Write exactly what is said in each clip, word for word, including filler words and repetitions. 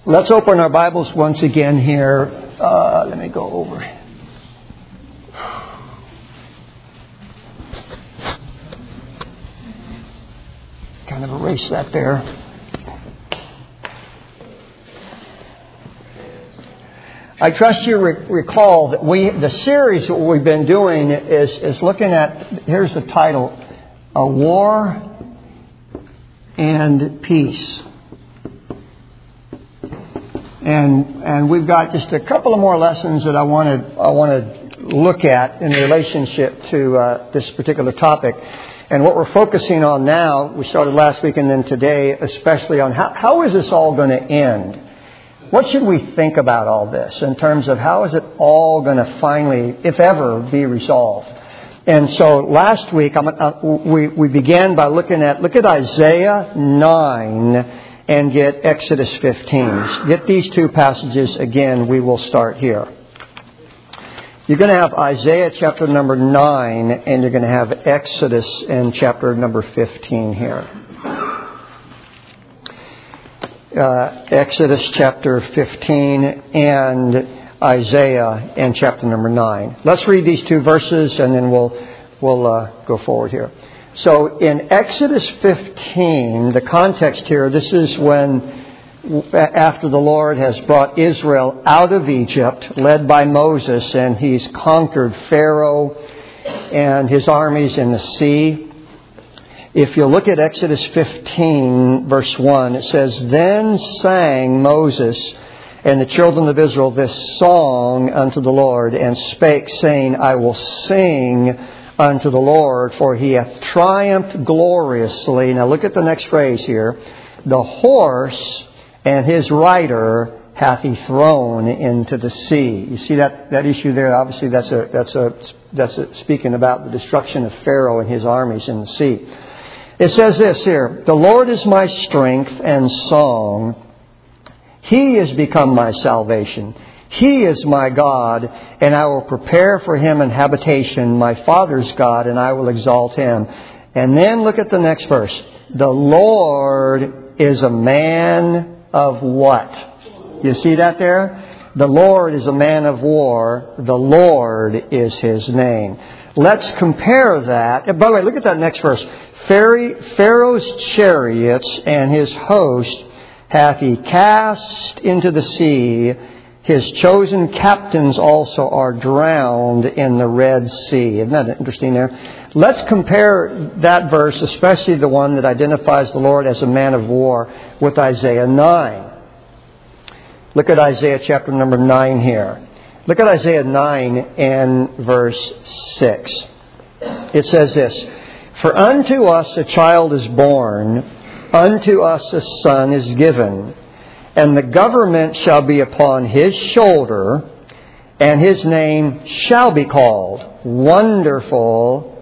Let's open our Bibles once again here. Uh, let me go over. Kind of erase that there. I trust you re- recall that we the series that we've been doing is, is looking at, here's the title, A War and Peace. And and we've got just a couple of more lessons that I want to I want to look at in relationship to uh, this particular topic. And what we're focusing on now, we started last week and then today, especially on how, how is this all going to end? What should we think about all this in terms of how is it all going to finally, if ever, be resolved? And so last week I'm, uh, we we began by looking at look at Isaiah nine. And get Exodus fifteen. Get these two passages again. We will start here. You're going to have Isaiah chapter number nine, and you're going to have Exodus in chapter number fifteen here. Uh, Exodus chapter fifteen and Isaiah in chapter number nine. Let's read these two verses, and then we'll we'll uh, go forward here. So in Exodus fifteen, the context here, this is when, after the Lord has brought Israel out of Egypt, led by Moses, and he's conquered Pharaoh and his armies in the sea. If you look at Exodus fifteen, verse one, it says, Then sang Moses and the children of Israel this song unto the Lord, and spake, saying, I will sing unto the Lord, for he hath triumphed gloriously. Now look at the next phrase here. The horse and his rider hath he thrown into the sea. You see that, that issue there? Obviously that's a that's a that's a, speaking about the destruction of Pharaoh and his armies in the sea. It says this here, The Lord is my strength and song. He is become my salvation. He is my God, and I will prepare for him an habitation, my father's God, and I will exalt him. And then look at the next verse. The Lord is a man of what? You see that there? The Lord is a man of war. The Lord is his name. Let's compare that. By the way, look at that next verse. Pharaoh's chariots and his host hath he cast into the sea. His chosen captains also are drowned in the Red Sea. Isn't that interesting there? Let's compare that verse, especially the one that identifies the Lord as a man of war, with Isaiah nine. Look at Isaiah chapter number nine here. Look at Isaiah nine and verse six. It says this, For unto us a child is born, unto us a son is given, and the government shall be upon his shoulder, and his name shall be called Wonderful,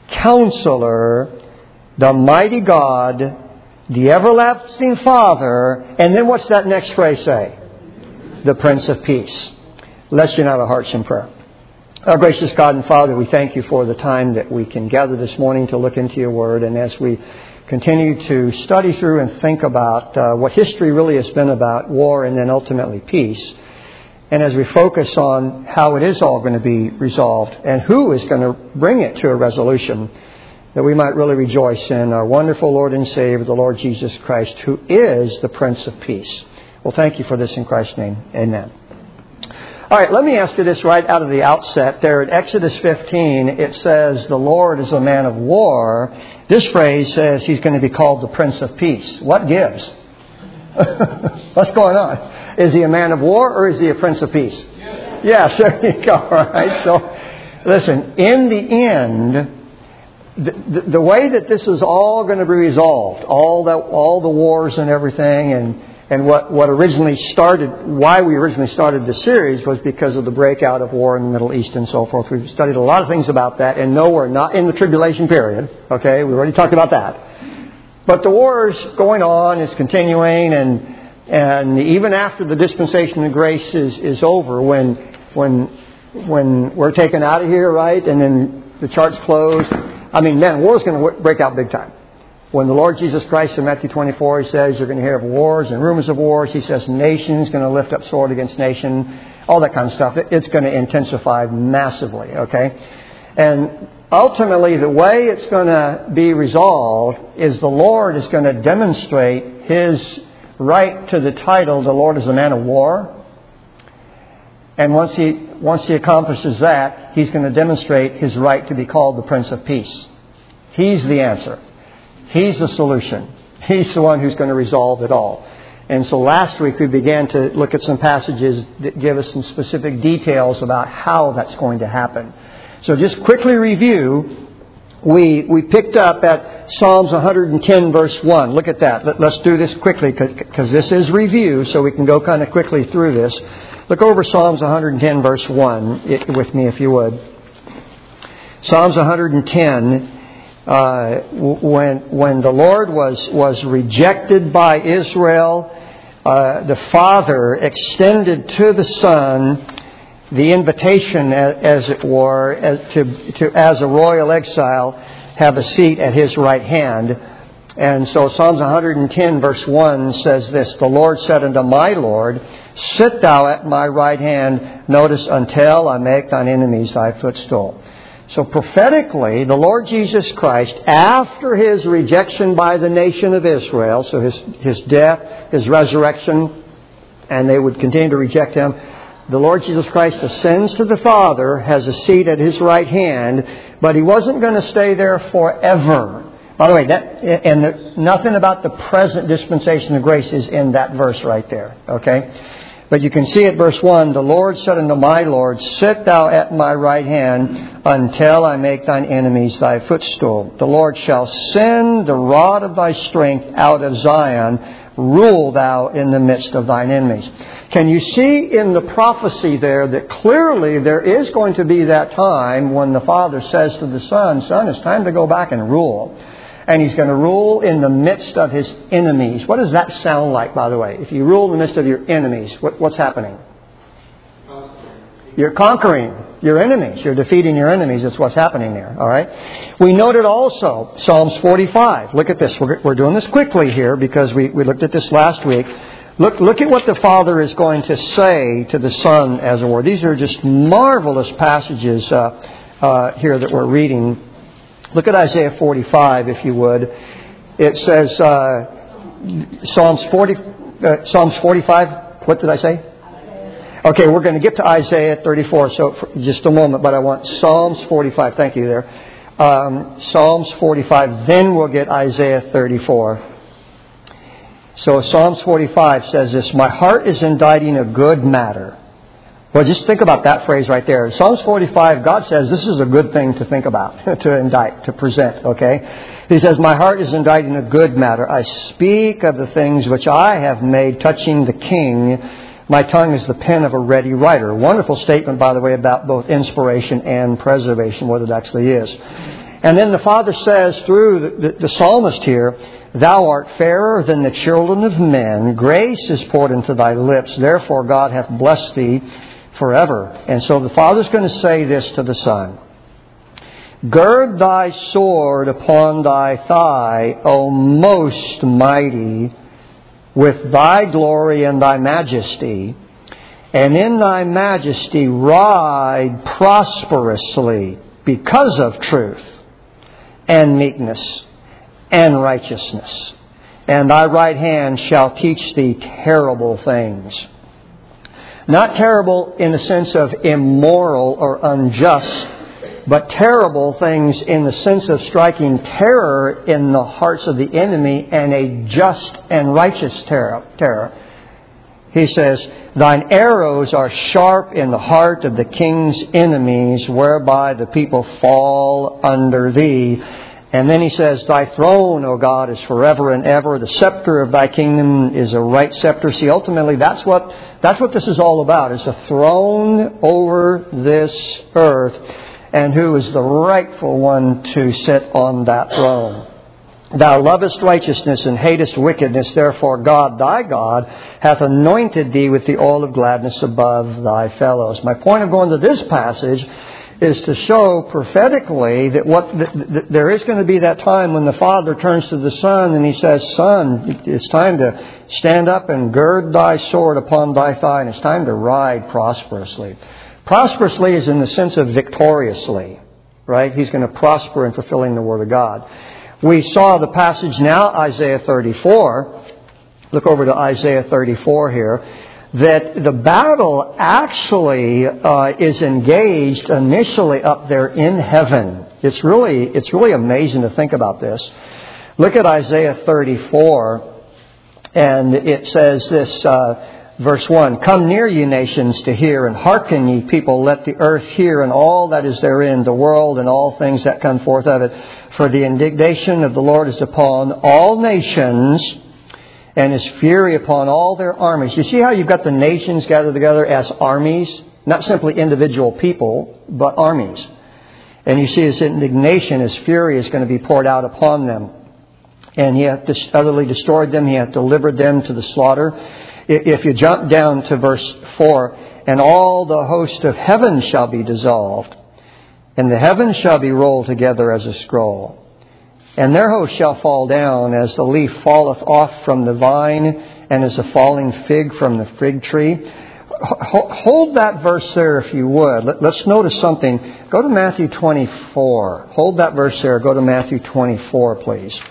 Counselor, the Mighty God, the Everlasting Father. And then what's that next phrase say? The Prince of Peace. Let's unite our hearts in prayer. Our gracious God and Father, we thank you for the time that we can gather this morning to look into your word. And as we continue to study through and think about uh, what history really has been about, war and then ultimately peace. And as we focus on how it is all going to be resolved and who is going to bring it to a resolution, that we might really rejoice in our wonderful Lord and Savior, the Lord Jesus Christ, who is the Prince of Peace. Well, thank you for this in Christ's name. Amen. All right, let me ask you this right out of the outset. There in Exodus fifteen, it says, the Lord is a man of war. This phrase says he's going to be called the Prince of Peace. What gives? What's going on? Is he a man of war or is he a Prince of Peace? Yes, yes, there you go. All right. So, listen, in the end, the, the, the way that this is all going to be resolved, all that, all the wars and everything, and And what, what originally started, why we originally started the series was because of the breakout of war in the Middle East and so forth. We've studied a lot of things about that, and no, we're not in the tribulation period. Okay, we already talked about that. But the war is going on, is continuing, and and even after the dispensation of grace is, is over, when when when we're taken out of here, right, and then the chart's closed, I mean, man, war is going to break out big time. When the Lord Jesus Christ in Matthew twenty-four, He says you're going to hear of wars and rumors of wars. He says nation's going to lift up sword against nation, all that kind of stuff. It's going to intensify massively, okay? And ultimately, the way it's going to be resolved is the Lord is going to demonstrate His right to the title, the Lord is a man of war. And once He, once He accomplishes that, He's going to demonstrate His right to be called the Prince of Peace. He's the answer. He's the solution. He's the one who's going to resolve it all. And so last week we began to look at some passages that give us some specific details about how that's going to happen. So just quickly review, we we picked up at Psalms one hundred ten verse one. Look at that. Let, let's do this quickly because this is review, so we can go kind of quickly through this. Look over Psalms one hundred ten verse one with me if you would. Psalms one hundred ten. Uh, when when the Lord was was rejected by Israel, uh, the Father extended to the Son the invitation, as, as it were, as to, to as a royal exile, have a seat at His right hand. And so Psalms one hundred ten verse one says this: "The Lord said unto my Lord, Sit thou at my right hand, notice, until I make thine enemies thy footstool." So prophetically, the Lord Jesus Christ, after His rejection by the nation of Israel, so His, His death, His resurrection, and they would continue to reject Him, the Lord Jesus Christ ascends to the Father, has a seat at His right hand, but He wasn't going to stay there forever. By the way, that, and the, nothing about the present dispensation of grace is in that verse right there, okay? But you can see at verse one, "The Lord said unto my Lord, Sit thou at my right hand, until I make thine enemies thy footstool. The Lord shall send the rod of thy strength out of Zion. Rule thou in the midst of thine enemies." Can you see in the prophecy there that clearly there is going to be that time when the Father says to the Son, "Son, it's time to go back and rule." And He's going to rule in the midst of His enemies. What does that sound like, by the way? If you rule in the midst of your enemies, what, what's happening? You're conquering your enemies. You're defeating your enemies. That's what's happening there. All right. We noted also Psalms forty-five. Look at this. We're, we're doing this quickly here because we, we looked at this last week. Look, look at what the Father is going to say to the Son as a word. These are just marvelous passages uh, uh, here that we're reading. Look at Isaiah forty-five, if you would. It says, uh, Psalms forty, uh, Psalms forty-five. What did I say? Okay, we're going to get to Isaiah thirty-four, so for just a moment, but I want Psalms forty-five. Thank you there. Um, Psalms forty-five, then we'll get Isaiah thirty-four. So Psalms forty-five says this: "My heart is inditing a good matter." Well, just think about that phrase right there. In Psalms forty-five, God says this is a good thing to think about, to indict, to present, okay? He says, "My heart is inditing a good matter. I speak of the things which I have made touching the King. My tongue is the pen of a ready writer." Wonderful statement, by the way, about both inspiration and preservation, what it actually is. And then the Father says through the, the, the psalmist here, "Thou art fairer than the children of men. Grace is poured into thy lips. Therefore God hath blessed thee forever." And so the Father's going to say this to the Son: "Gird thy sword upon thy thigh, O most mighty, with thy glory and thy majesty, and in thy majesty ride prosperously because of truth and meekness and righteousness. And thy right hand shall teach thee terrible things." Not terrible in the sense of immoral or unjust, but terrible things in the sense of striking terror in the hearts of the enemy, and a just and righteous terror. terror. He says, "Thine arrows are sharp in the heart of the king's enemies, whereby the people fall under thee." And then he says, "Thy throne, O God, is forever and ever. The scepter of thy kingdom is a right scepter." See, ultimately, that's what that's what this is all about. It's a throne over this earth, and who is the rightful one to sit on that throne. "Thou lovest righteousness and hatest wickedness. Therefore God, thy God, hath anointed thee with the oil of gladness above thy fellows." My point of going to this passage is to show prophetically that what that, that there is going to be that time when the Father turns to the Son and He says, Son, it's time to stand up and gird thy sword upon thy thigh, and it's time to ride prosperously. Prosperously is in the sense of victoriously, right? He's going to prosper in fulfilling the Word of God. We saw the passage now, Isaiah thirty-four. Look over to Isaiah thirty-four here. That the battle actually uh, is engaged initially up there in heaven. It's really, it's really amazing to think about this. Look at Isaiah thirty-four, and it says this, uh, verse one, Come near, ye nations, to hear, and hearken, ye people, let the earth hear, and all that is therein, the world, and all things that come forth of it. For the indignation of the Lord is upon all nations, and His fury upon all their armies. You see how you've got the nations gathered together as armies? Not simply individual people, but armies. And you see His indignation, His fury is going to be poured out upon them. And He hath utterly destroyed them. He hath delivered them to the slaughter. If you jump down to verse four, And all the host of heaven shall be dissolved, and the heavens shall be rolled together as a scroll. And their host shall fall down as the leaf falleth off from the vine, and as a falling fig from the fig tree. Hold that verse there if you would. Let's notice something. Go to Matthew twenty-four. Hold that verse there. Go to Matthew twenty-four, please.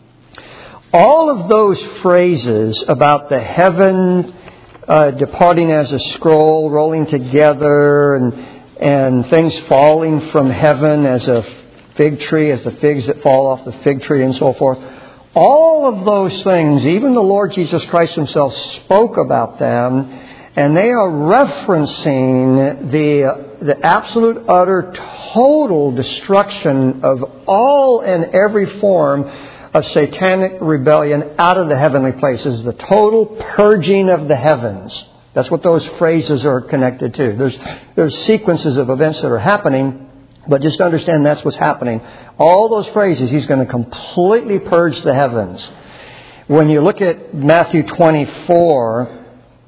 All of those phrases about the heaven uh, departing as a scroll, rolling together, and, and things falling from heaven as a fig tree, as the figs that fall off the fig tree and so forth. All of those things, even the Lord Jesus Christ Himself spoke about them, and they are referencing the, the absolute, utter, total destruction of all and every form of satanic rebellion out of the heavenly places. The total purging of the heavens. That's what those phrases are connected to. There's, there's sequences of events that are happening, but just understand that's what's happening. All those phrases, He's going to completely purge the heavens. When you look at Matthew twenty-four,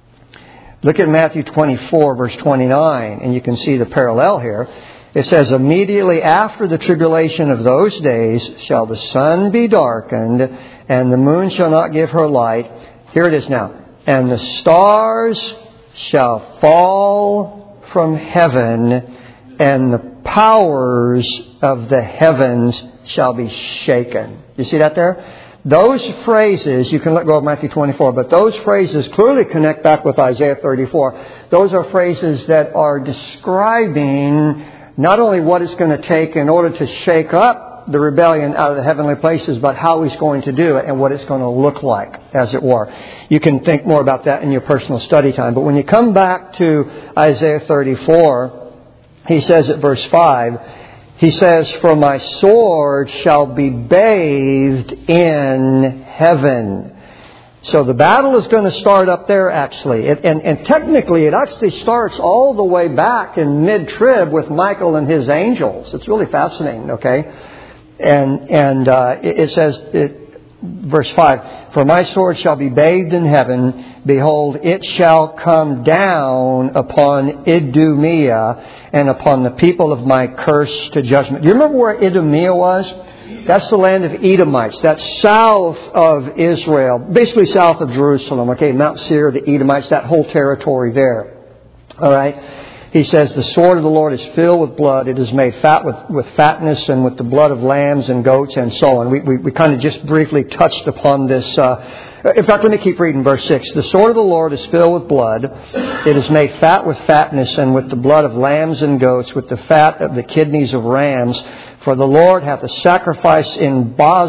look at Matthew twenty-four, verse twenty-nine, and you can see the parallel here. It says, Immediately after the tribulation of those days shall the sun be darkened, and the moon shall not give her light. Here it is now. And the stars shall fall from heaven, and the powers of the heavens shall be shaken. You see that there? Those phrases, you can let go of Matthew twenty-four, but those phrases clearly connect back with Isaiah thirty-four. Those are phrases that are describing not only what it's going to take in order to shake up the rebellion out of the heavenly places, but how He's going to do it and what it's going to look like, as it were. You can think more about that in your personal study time. But when you come back to Isaiah thirty-four, He says at verse five, He says, For my sword shall be bathed in heaven. So the battle is going to start up there, actually. It, and, and technically, it actually starts all the way back in mid-trib with Michael and his angels. It's really fascinating, okay? And and uh, it, it says, it, verse five, For my sword shall be bathed in heaven. Behold, it shall come down upon Idumea and upon the people of my curse to judgment. Do you remember where Idumea was? That's the land of Edomites. That's south of Israel, basically south of Jerusalem. Okay, Mount Seir, the Edomites, that whole territory there. All right. He says, The sword of the Lord is filled with blood. It is made fat with, with fatness and with the blood of lambs and goats and so on. We, we, we kind of just briefly touched upon this. Uh, in fact, let me keep reading verse six. The sword of the Lord is filled with blood. It is made fat with fatness and with the blood of lambs and goats, with the fat of the kidneys of rams. For the Lord hath a sacrifice in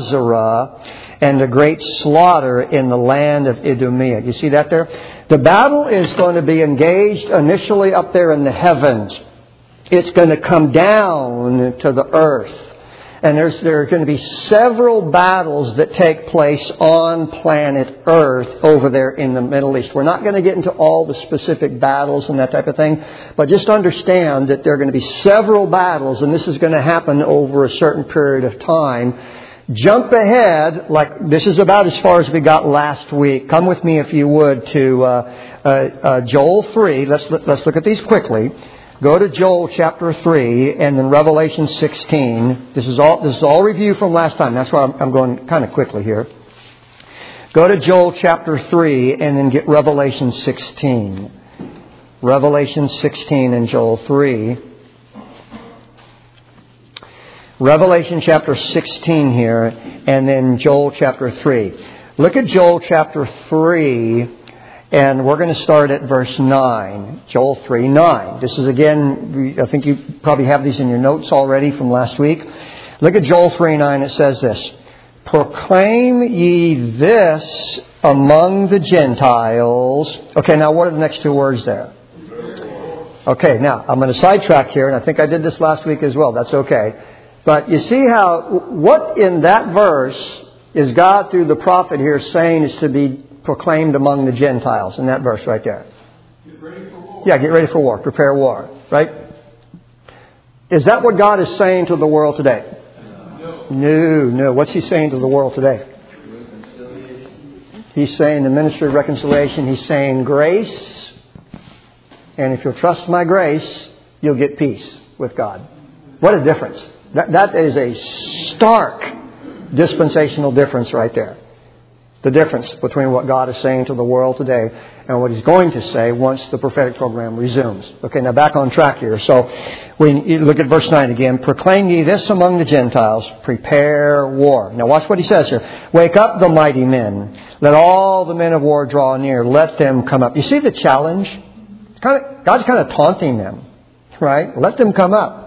Bozrah, and a great slaughter in the land of Idumea. You see that there? The battle is going to be engaged initially up there in the heavens. It's going to come down to the earth. And there's, there are going to be several battles that take place on planet Earth over there in the Middle East. We're not going to get into all the specific battles and that type of thing, but just understand that there are going to be several battles, and this is going to happen over a certain period of time. Jump ahead, like this is about as far as we got last week. Come with me, if you would, to uh, uh, uh, Joel three. Let's let's look at these quickly. Go to Joel chapter three and then Revelation sixteen. This is all, this is all review from last time. That's why I'm, I'm going kind of quickly here. Go to Joel chapter three and then get Revelation sixteen. Revelation sixteen and Joel three. Revelation chapter sixteen here and then Joel chapter three. Look at Joel chapter three and we're going to start at verse nine. Joel three nine. This is again, I think you probably have these in your notes already from last week. Look at Joel three nine. It says this. Proclaim ye this among the Gentiles. Okay, now what are the next two words there? Okay, now I'm going to sidetrack here, and I think I did this last week as well. That's okay. But you see how, what in that verse is God through the prophet here saying is to be proclaimed among the Gentiles in that verse right there? Get ready for war. Yeah, get ready for war. Prepare war. Right? Is that what God is saying to the world today? No. No, no. What's He saying to the world today? He's saying the ministry of reconciliation. He's saying grace. And if you'll trust my grace, you'll get peace with God. What a difference. That, that is a stark dispensational difference right there. The difference between what God is saying to the world today and what He's going to say once the prophetic program resumes. Okay, now back on track here. So when you look at verse nine again. Proclaim ye this among the Gentiles. Prepare war. Now watch what he says here. Wake up the mighty men. Let all the men of war draw near. Let them come up. You see the challenge? It's kind of, God's kind of taunting them. Right? Let them come up.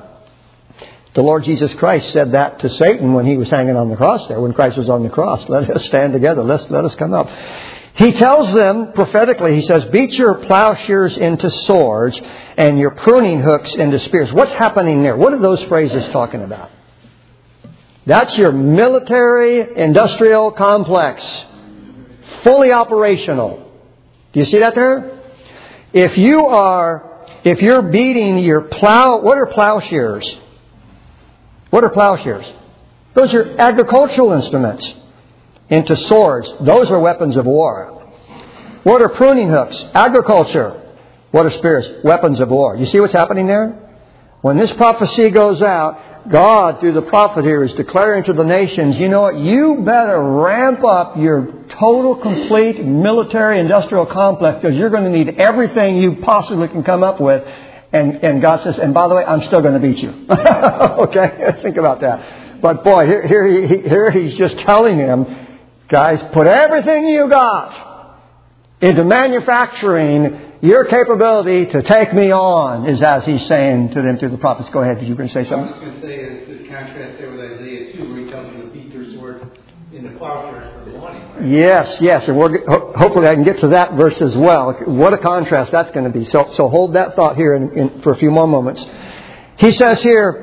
The Lord Jesus Christ said that to Satan when He was hanging on the cross there, when Christ was on the cross. Let us stand together. Let's, let us come up. He tells them prophetically, He says, beat your plowshares into swords and your pruning hooks into spears. What's happening there? What are those phrases talking about? That's your military industrial complex. Fully operational. Do you see that there? If you are, if you're beating your plow, what are plowshares? What are plowshares? Those are agricultural instruments. Into swords. Those are weapons of war. What are pruning hooks? Agriculture. What are spears? Weapons of war. You see what's happening there? When this prophecy goes out, God, through the prophet here, is declaring to the nations, you know what? You better ramp up your total, complete military industrial complex because you're going to need everything you possibly can come up with. And, and God says, and by the way, I'm still going to beat you. Okay? Think about that. But boy, here, here, he, here he's just telling them, guys, put everything you got into manufacturing your capability to take me on, is as he's saying to them through the prophets. Go ahead. You were going to say something? I was going to say, the contrast there with Isaiah two, where he tells them to beat their sword in the plowshares for the money. Right? Yes, yes. And we're, hopefully I can get to that verse as well. What a contrast that's going to be. So, so hold that thought here in, in, for a few more moments. He says here,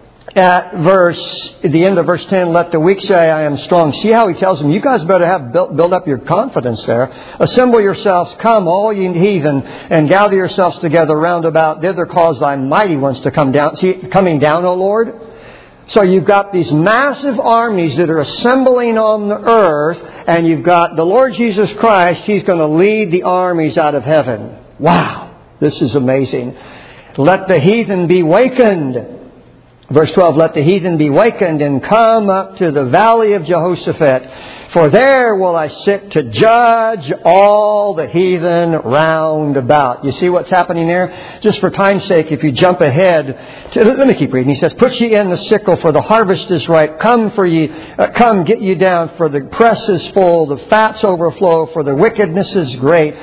at verse, at the end of verse ten, let the weak say, I am strong. See how he tells them, you guys better have built, build up your confidence there. Assemble yourselves, come, all ye heathen, and gather yourselves together round about. Thither cause thy mighty ones to come down. See, coming down, O Lord. So you've got these massive armies that are assembling on the earth, and you've got the Lord Jesus Christ. He's going to lead the armies out of heaven. Wow, this is amazing. Let the heathen be wakened. Verse twelve, let the heathen be wakened and come up to the valley of Jehoshaphat. For there will I sit to judge all the heathen round about. You see what's happening there? Just for time's sake, if you jump ahead, to, let me keep reading. He says, put ye in the sickle, for the harvest is ripe. Come for ye, uh, come get ye down, for the press is full, the fats overflow, for the wickedness is great.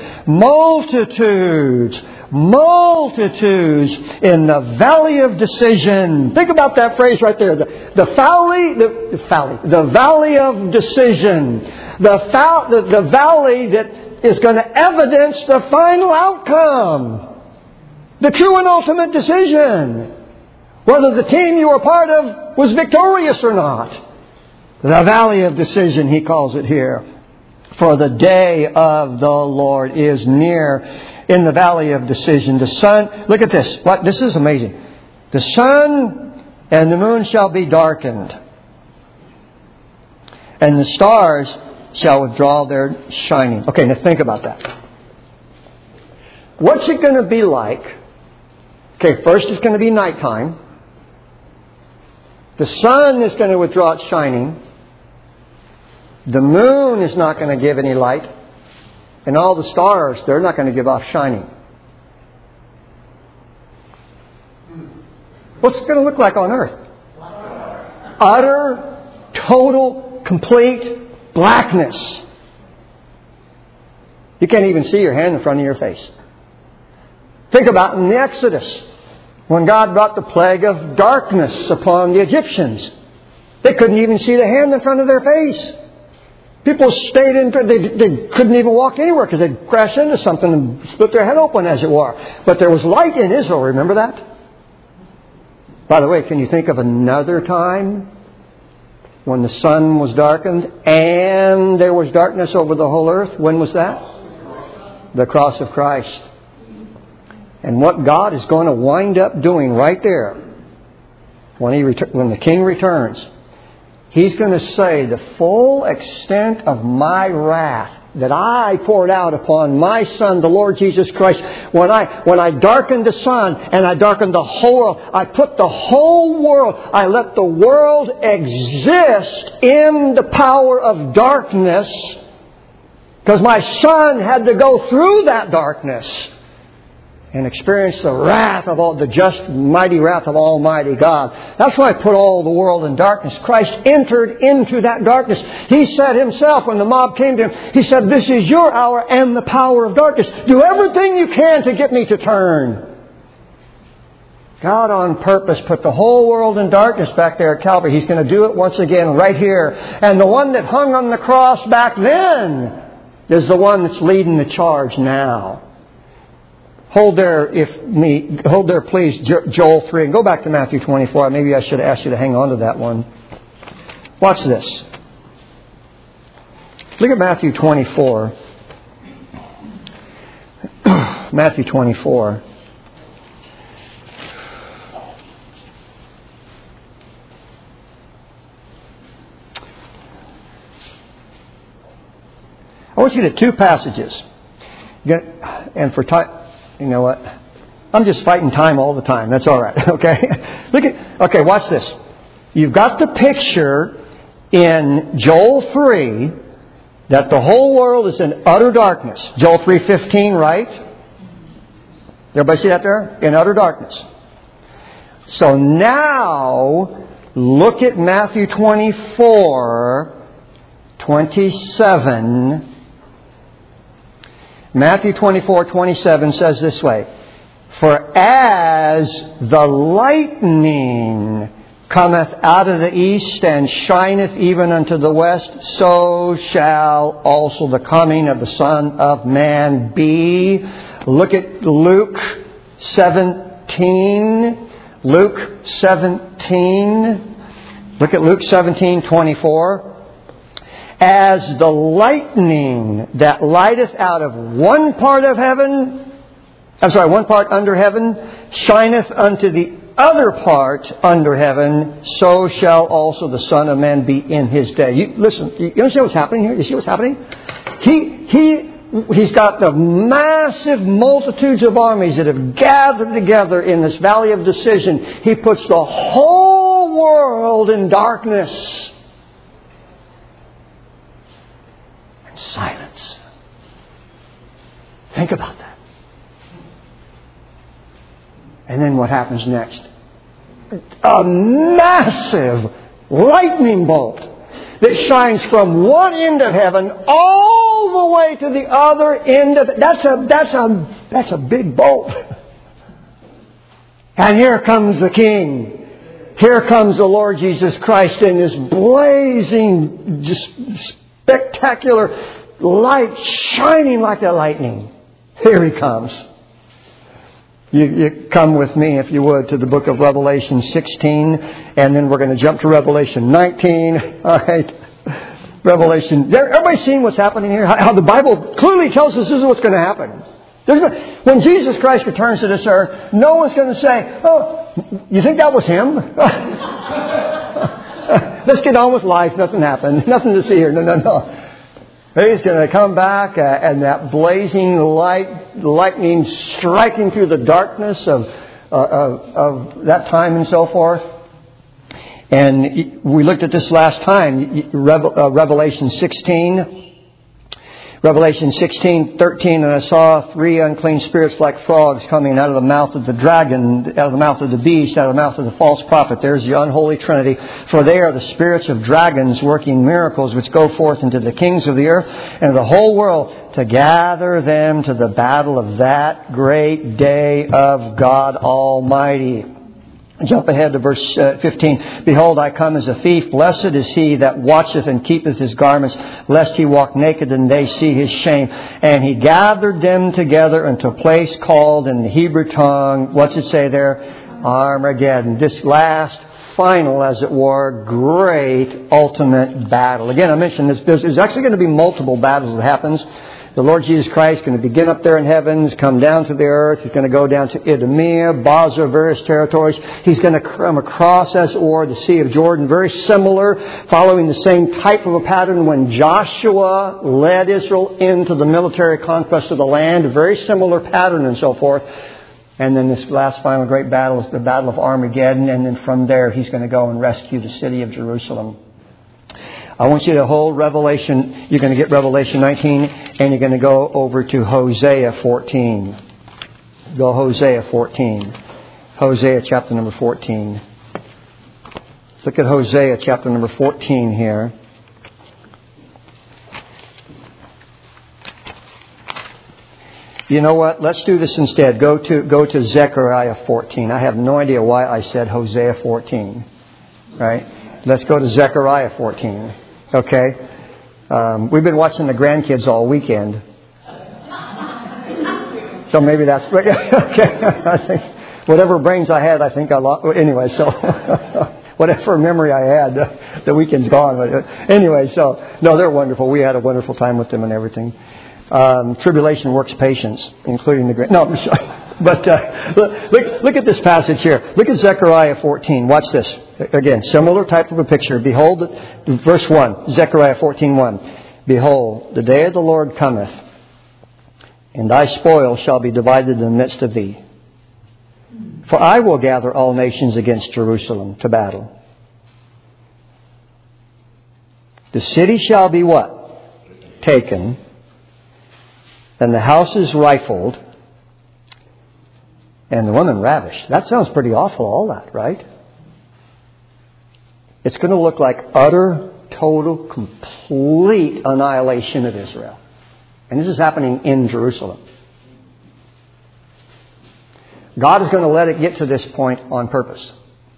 Multitudes, multitudes in the valley of decision. Think about that phrase right there. The, the valley, the, the valley, the valley of decision. The, fa- the, the valley that is going to evidence the final outcome. The true and ultimate decision. Whether the team you were part of was victorious or not. The valley of decision, he calls it here. For the day of the Lord is near in the valley of decision. The sun, look at this. What? This is amazing. The sun and the moon shall be darkened. And the stars shall withdraw their shining. Okay, now think about that. What's it going to be like Okay, first it's going to be nighttime. The sun is going to withdraw its shining. The moon is not going to give any light. And all the stars, they're not going to give off shining. What's it going to look like on earth? Utter, total, complete blackness. You can't even see your hand in front of your face. Think about in the Exodus, when God brought the plague of darkness upon the Egyptians. They couldn't even see the hand in front of their face. People stayed in, they, they couldn't even walk anywhere because they'd crash into something and split their head open, as it were. But there was light in Israel, remember that? By the way, can you think of another time when the sun was darkened and there was darkness over the whole earth? When was that? The cross of Christ. And what God is going to wind up doing right there, when he ret- when the King returns, He's going to say, the full extent of my wrath that I poured out upon my Son, the Lord Jesus Christ, when I when I darkened the sun and I darkened the whole world, I put the whole world, I let the world exist in the power of darkness, because my Son had to go through that darkness and experience the wrath of all, the just mighty wrath of Almighty God. That's why I put all the world in darkness. Christ entered into that darkness. He said Himself, when the mob came to Him, He said, this is your hour and the power of darkness. Do everything you can to get me to turn. God on purpose put the whole world in darkness back there at Calvary. He's going to do it once again right here. And the one that hung on the cross back then is the one that's leading the charge now. Hold there, if me, hold there, please, Joel three. And go back to Matthew twenty-four. Maybe I should have asked you to hang on to that one. Watch this. Look at Matthew twenty-four. Matthew twenty-four. I want you to two passages. And for time, you know what? I'm just fighting time all the time. That's all right. Okay? Look at. Okay, watch this. You've got the picture in Joel three that the whole world is in utter darkness. Joel three fifteen, right? Everybody see that there? In utter darkness. So now look at Matthew twenty-four, twenty-seven. Matthew twenty-four, twenty-seven says this way, for as the lightning cometh out of the east and shineth even unto the west, so shall also the coming of the Son of Man be. Look at Luke seventeen. Luke seventeen. Look at Luke seventeen, twenty-four. As the lightning that lighteth out of one part of heaven, I'm sorry, one part under heaven, shineth unto the other part under heaven, so shall also the Son of Man be in His day. You, listen, you understand what's happening here? You see what's happening? He, he, he's got the massive multitudes of armies that have gathered together in this valley of decision. He puts the whole world in darkness. Silence. Think about that. And then what happens next? A massive lightning bolt that shines from one end of heaven all the way to the other end of it. That's a that's a that's a big bolt. And here comes the King. Here comes the Lord Jesus Christ in this blazing, just spectacular light, shining like the lightning. Here He comes. You, you come with me, if you would, to the book of Revelation sixteen, and then we're going to jump to Revelation nineteen. All right, Revelation. Everybody seen what's happening here? How the Bible clearly tells us this is what's going to happen. There's, when Jesus Christ returns to this earth, no one's going to say, "Oh, you think that was Him?" Let's get on with life. Nothing happened. Nothing to see here. No, no, no. He's going to come back uh, and that blazing light, lightning striking through the darkness of, uh, of, of that time and so forth. And we looked at this last time, Revelation sixteen. Revelation sixteen, thirteen, and I saw three unclean spirits like frogs coming out of the mouth of the dragon, out of the mouth of the beast, out of the mouth of the false prophet. There's the unholy trinity. For they are the spirits of dragons working miracles, which go forth into the kings of the earth and the whole world to gather them to the battle of that great day of God Almighty. Jump ahead to verse fifteen. Behold, I come as a thief. Blessed is he that watcheth and keepeth his garments, lest he walk naked and they see his shame. And he gathered them together into a place called in the Hebrew tongue, what's it say there? Armageddon. This last, final, as it were, great ultimate battle. Again, I mentioned this. There's actually going to be multiple battles that happens. The Lord Jesus Christ is going to begin up there in heavens, come down to the earth. He's going to go down to Idumea, Basra, various territories. He's going to come across, as it were, the Sea of Jordan. Very similar, following the same type of a pattern when Joshua led Israel into the military conquest of the land. A very similar pattern and so forth. And then this last final great battle is the Battle of Armageddon. And then from there, He's going to go and rescue the city of Jerusalem. I want you to hold Revelation. You're going to get Revelation nineteen, and you're going to go over to Hosea fourteen. Go Hosea fourteen. Hosea chapter number fourteen. Look at Hosea chapter number fourteen here. You know what? Let's do this instead. Go to go to Zechariah fourteen. I have no idea why I said Hosea fourteen. Right? Let's go to Zechariah fourteen. Okay? Um, we've been watching the grandkids all weekend. So maybe that's... Okay. I think whatever brains I had, I think I lost... Anyway, so... whatever memory I had, uh, the weekend's gone. But uh, anyway, so... No, they're wonderful. We had a wonderful time with them and everything. Um, tribulation works patience, including the grand... No, I'm sorry. But uh, look, look at this passage here. Look at Zechariah fourteen. Watch this. Again, similar type of a picture. Behold, verse one, Zechariah fourteen one. Behold, the day of the Lord cometh, and thy spoil shall be divided in the midst of thee. For I will gather all nations against Jerusalem to battle. The city shall be what? Taken. And the houses rifled. And the women ravished. That sounds pretty awful, all that, right? It's going to look like utter, total, complete annihilation of Israel. And this is happening in Jerusalem. God is going to let it get to this point on purpose.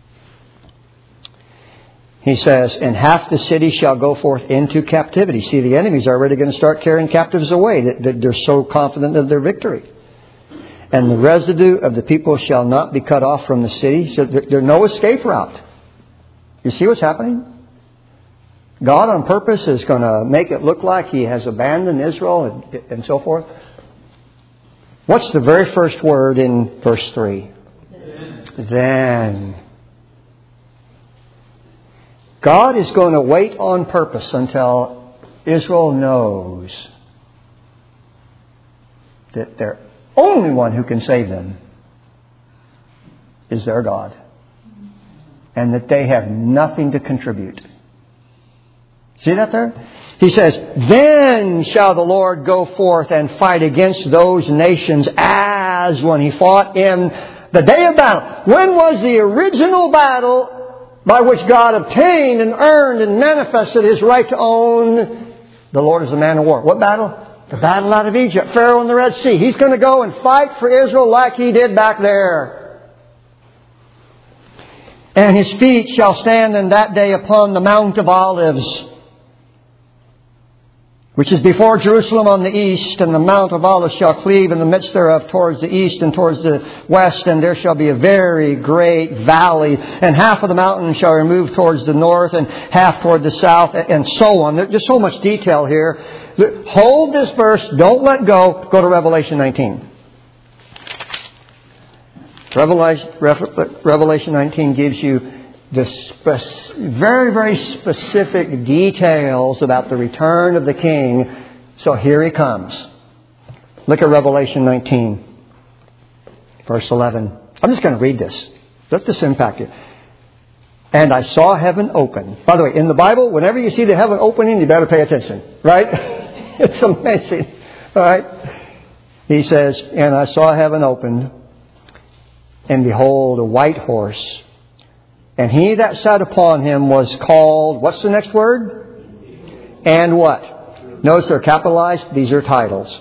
He says, and half the city shall go forth into captivity. See, the enemy's already going to start carrying captives away. They're so confident of their victory. And the residue of the people shall not be cut off from the city. So there's no escape route. You see what's happening? God on purpose is going to make it look like He has abandoned Israel and, and so forth. What's the very first word in verse three? Then. Then. God is going to wait on purpose until Israel knows that they're only one who can save them is their God. And that they have nothing to contribute. See that there? He says, then shall the Lord go forth and fight against those nations as when He fought in the day of battle. When was the original battle by which God obtained and earned and manifested His right to own? The Lord is a man of war. What battle? The battle out of Egypt, Pharaoh and the Red Sea. He's going to go and fight for Israel like He did back there. And His feet shall stand in that day upon the Mount of Olives, which is before Jerusalem on the east, and the Mount of Olives shall cleave in the midst thereof towards the east and towards the west, and there shall be a very great valley, and half of the mountain shall remove towards the north, and half toward the south, and so on. There's so much detail here. Hold this verse. Don't let go. Go to Revelation nineteen. Revelation nineteen gives you the spec- very, very specific details about the return of the King. So here He comes. Look at Revelation nineteen, verse eleven. I'm just going to read this. Let this impact you. And I saw heaven open. By the way, in the Bible, whenever you see the heaven opening, you better pay attention. Right? It's amazing. All right? He says, and I saw heaven opened, and behold, a white horse. And he that sat upon him was called, what's the next word? And what? Notice they're capitalized. These are titles.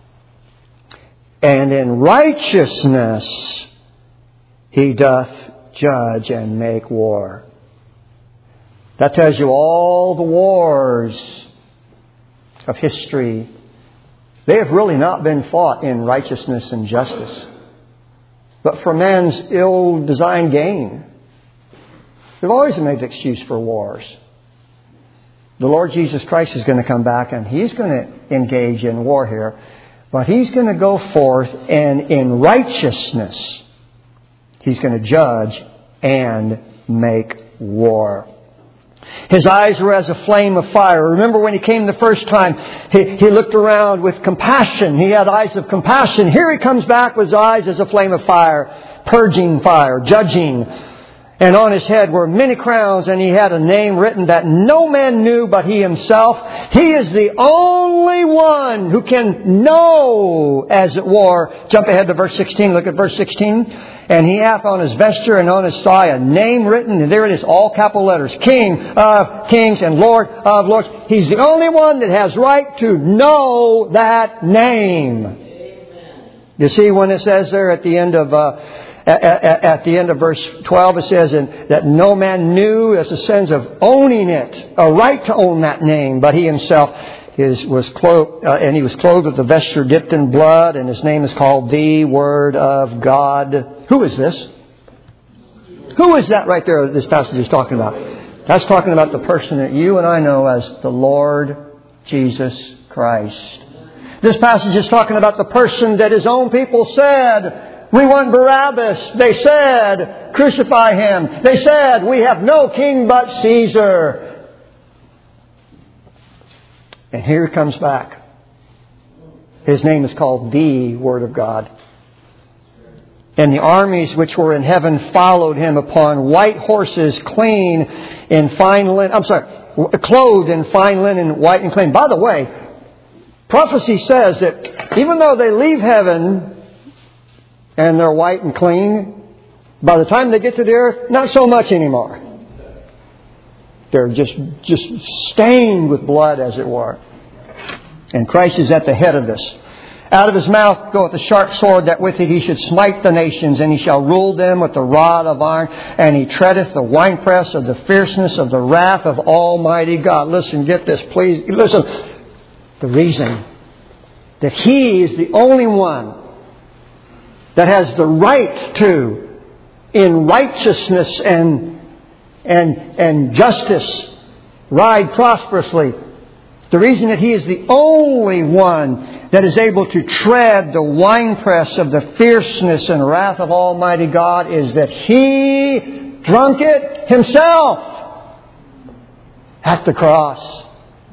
And in righteousness he doth judge and make war. That tells you all the wars of history. They have really not been fought in righteousness and justice, but for man's ill-designed gain. They've always made excuse for wars. The Lord Jesus Christ is going to come back and He's going to engage in war here. But He's going to go forth and in righteousness He's going to judge and make war. His eyes were as a flame of fire. Remember when He came the first time, he, he looked around with compassion. He had eyes of compassion. Here He comes back with His eyes as a flame of fire, purging fire, judging. And on His head were many crowns, and He had a name written that no man knew but He Himself. He is the only one who can know, as it were. Jump ahead to verse sixteen. Look at verse sixteen. And He hath on His vesture and on His thigh a name written, and there it is, all capital letters, King of kings and Lord of lords. He's the only one that has right to know that name. Amen. You see, when it says there at the end of... Uh, At, at, at the end of verse twelve, it says and that no man knew, as a sense of owning it, a right to own that name, but He Himself is, was clothed, uh, and He was clothed with the vesture dipped in blood, and His name is called the Word of God. Who is this? Who is that right there this passage is talking about? That's talking about the person that you and I know as the Lord Jesus Christ. This passage is talking about the person that His own people said, we want Barabbas. They said, crucify Him. They said, we have no king but Caesar. And here He comes back. His name is called the Word of God. And the armies which were in heaven followed Him upon white horses, clean in fine linen. I'm sorry, clothed in fine linen, white and clean. By the way, prophecy says that even though they leave heaven and they're white and clean, by the time they get to the earth, not so much anymore. They're just, just stained with blood, as it were. And Christ is at the head of this. Out of His mouth goeth a sharp sword, that with it He should smite the nations, and He shall rule them with the rod of iron, and He treadeth the winepress of the fierceness of the wrath of Almighty God. Listen, get this, please. Listen. The reason that He is the only one that has the right to, in righteousness and and and justice, ride prosperously. The reason that He is the only one that is able to tread the winepress of the fierceness and wrath of Almighty God is that He drunk it Himself at the cross.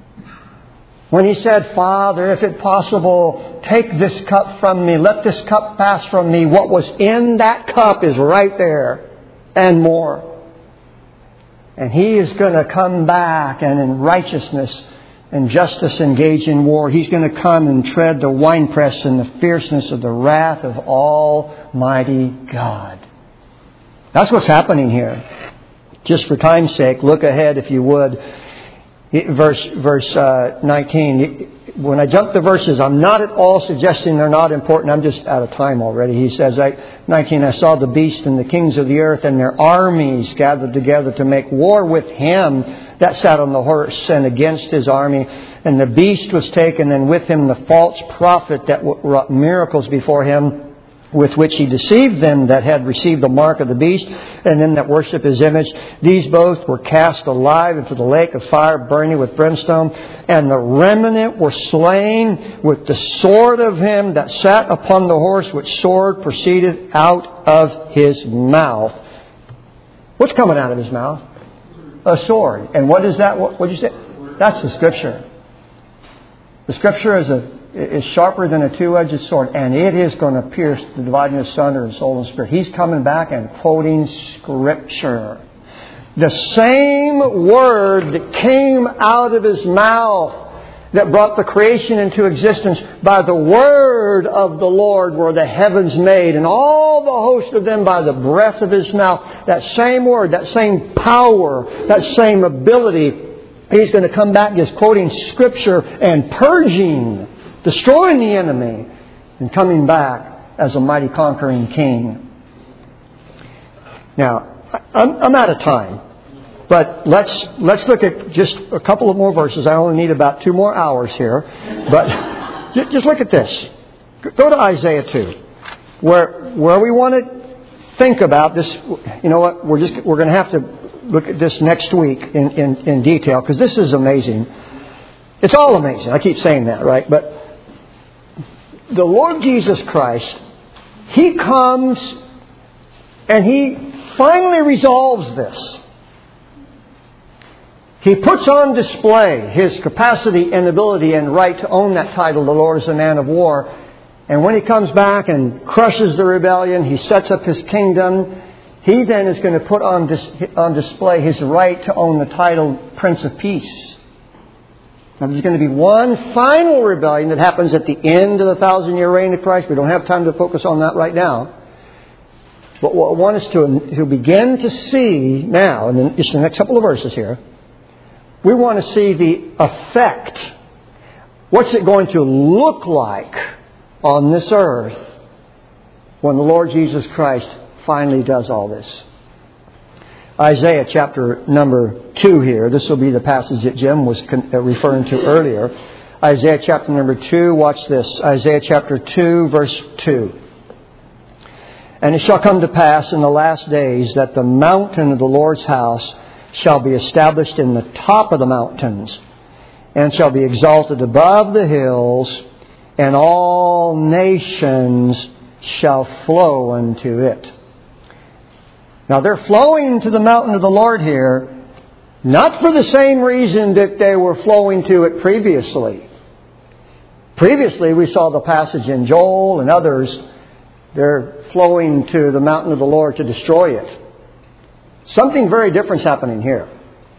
When He said, Father, if it possible, take this cup from me. Let this cup pass from me. What was in that cup is right there and more. And He is going to come back and in righteousness and justice engage in war. He's going to come and tread the winepress in the fierceness of the wrath of Almighty God. That's what's happening here. Just for time's sake, look ahead if you would. Verse verse uh, nineteen. When I jump the verses, I'm not at all suggesting they're not important. I'm just out of time already. He says, I, nineteen, I saw the beast and the kings of the earth and their armies gathered together to make war with Him that sat on the horse and against His army. And the beast was taken, and with him the false prophet that wrought miracles before Him, with which He deceived them that had received the mark of the beast, and them that worship His image. These both were cast alive into the lake of fire, burning with brimstone. And the remnant were slain with the sword of Him that sat upon the horse, which sword proceeded out of His mouth. What's coming out of His mouth? A sword. And what is that? What did you say? That's the Scripture. The Scripture is a is sharper than a two-edged sword, and it is going to pierce the dividing asunder of soul and spirit. He's coming back and quoting Scripture. The same word that came out of His mouth that brought the creation into existence, by the word of the Lord were the heavens made, and all the host of them by the breath of His mouth. That same word, that same power, that same ability, He's going to come back just quoting Scripture and purging, destroying the enemy, and coming back as a mighty conquering King. Now, I'm, I'm out of time. But let's let's look at just a couple of more verses. I only need about two more hours here. But just look at this. Go to Isaiah two, where where we want to think about this. You know what? We're just we're going to have to look at this next week in, in, in detail, because this is amazing. It's all amazing. I keep saying that, right? But the Lord Jesus Christ, He comes and He finally resolves this. He puts on display His capacity and ability and right to own that title, the Lord is a man of war. And when He comes back and crushes the rebellion, He sets up His kingdom. He then is going to put on, dis- on display His right to own the title Prince of Peace. Now, there's going to be one final rebellion that happens at the end of the thousand-year reign of Christ. We don't have time to focus on that right now. But what I want us to, to begin to see now, in just the next couple of verses here, we want to see the effect. What's it going to look like on this earth when the Lord Jesus Christ finally does all this? Isaiah chapter number two here. This will be the passage that Jim was referring to earlier. Isaiah chapter number two. Watch this. Isaiah chapter two, verse two. And it shall come to pass in the last days that the mountain of the Lord's house shall be established in the top of the mountains, and shall be exalted above the hills, and all nations shall flow unto it. Now they're flowing to the mountain of the Lord here, not for the same reason that they were flowing to it previously. Previously we saw the passage in Joel and others. They're flowing to the mountain of the Lord to destroy it. Something very different is happening here.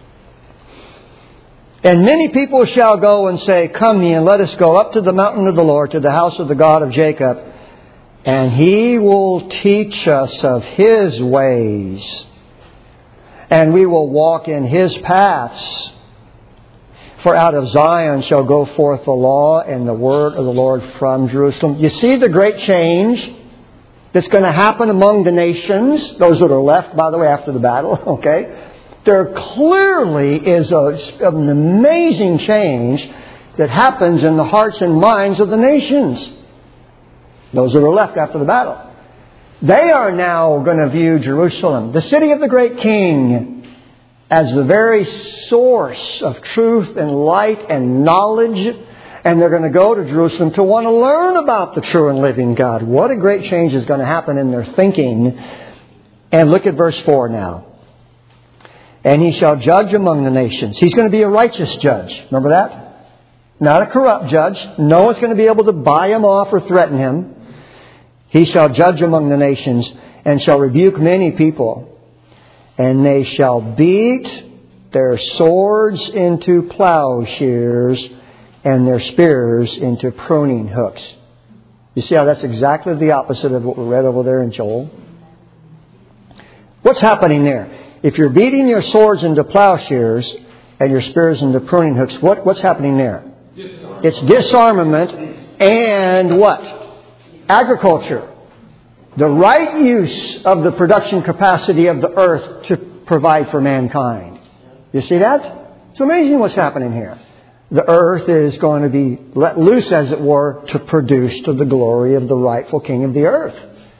And many people shall go and say, Come ye, and let us go up to the mountain of the Lord, to the house of the God of Jacob, and He will teach us of His ways, and we will walk in His paths. For out of Zion shall go forth the law and the word of the Lord from Jerusalem. You see the great change that's going to happen among the nations, those that are left, by the way, after the battle, okay? There clearly is a, an amazing change that happens in the hearts and minds of the nations, those that are left after the battle. They are now going to view Jerusalem, the city of the great King, as the very source of truth and light and knowledge. And they're going to go to Jerusalem to want to learn about the true and living God. What a great change is going to happen in their thinking. And look at verse four now. And He shall judge among the nations. He's going to be a righteous judge. Remember that? Not a corrupt judge. No one's going to be able to buy Him off or threaten Him. He shall judge among the nations and shall rebuke many people. And they shall beat their swords into plowshares and their spears into pruning hooks. You see how that's exactly the opposite of what we read over there in Joel? What's happening there? If you're beating your swords into plowshares and your spears into pruning hooks, what, what's happening there? Disarmament. It's disarmament and what? Agriculture. The right use of the production capacity of the earth to provide for mankind. You see that? It's amazing what's happening here. The earth is going to be let loose, as it were, to produce to the glory of the rightful King of the earth.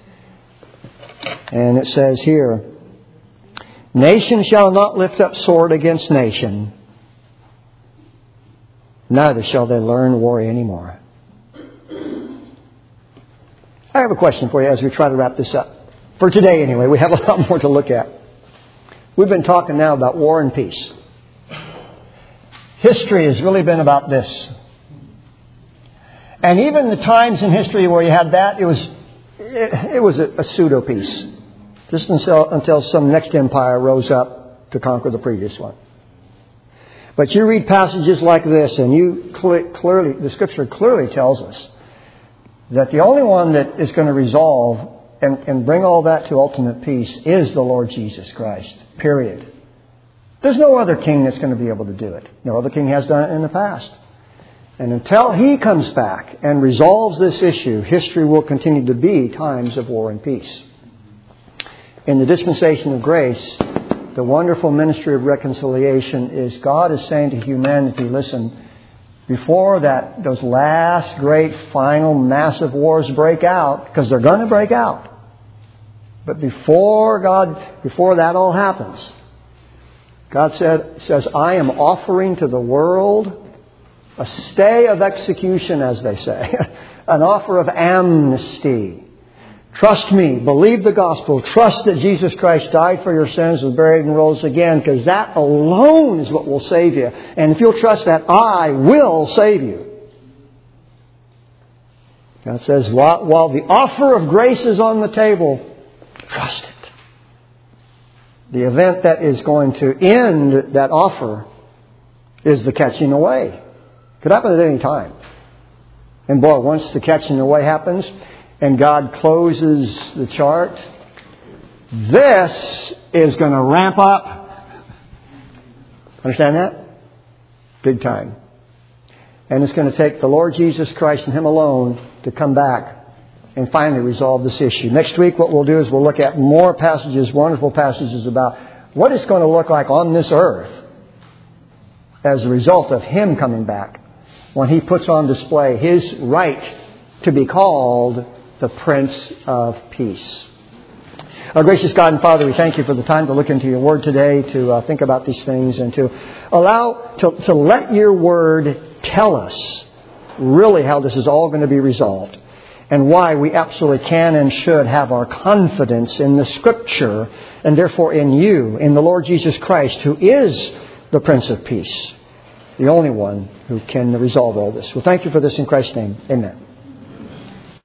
And it says here, Nation shall not lift up sword against nation, neither shall they learn war anymore. I have a question for you as we try to wrap this up. For today anyway, we have a lot more to look at. We've been talking now about war and peace. History has really been about this. And even the times in history where you had that, it was it, it was a, a pseudo peace, just until until some next empire rose up to conquer the previous one. But you read passages like this, and you cl- clearly, the Scripture clearly tells us that the only one that is going to resolve and, and bring all that to ultimate peace is the Lord Jesus Christ. Period. There's no other king that's going to be able to do it. No other king has done it in the past. And until He comes back and resolves this issue, history will continue to be times of war and peace. In the dispensation of grace, the wonderful ministry of reconciliation is God is saying to humanity, listen, before that those last great final massive wars break out, because they're going to break out, but before God, before that all happens, God said, says, I am offering to the world a stay of execution, as they say, an offer of amnesty. Trust me, believe the gospel, trust that Jesus Christ died for your sins, was buried and rose again, because that alone is what will save you. And if you'll trust that, I will save you. God says, while, while the offer of grace is on the table, trust it. The event that is going to end that offer is the catching away. Could happen at any time. And boy, once the catching away happens and God closes the chart, this is going to ramp up. Understand that? Big time. And it's going to take the Lord Jesus Christ and Him alone to come back and finally resolve this issue. Next week what we'll do is we'll look at more passages, wonderful passages about what it's going to look like on this earth as a result of Him coming back, when He puts on display His right to be called the Prince of Peace. Our gracious God and Father, we thank You for the time to look into Your Word today, to uh, think about these things, and to allow, to, to let Your Word tell us really how this is all going to be resolved, and why we absolutely can and should have our confidence in the Scripture, and therefore in You, in the Lord Jesus Christ, who is the Prince of Peace, the only one who can resolve all this. Well, thank You for this in Christ's name. Amen.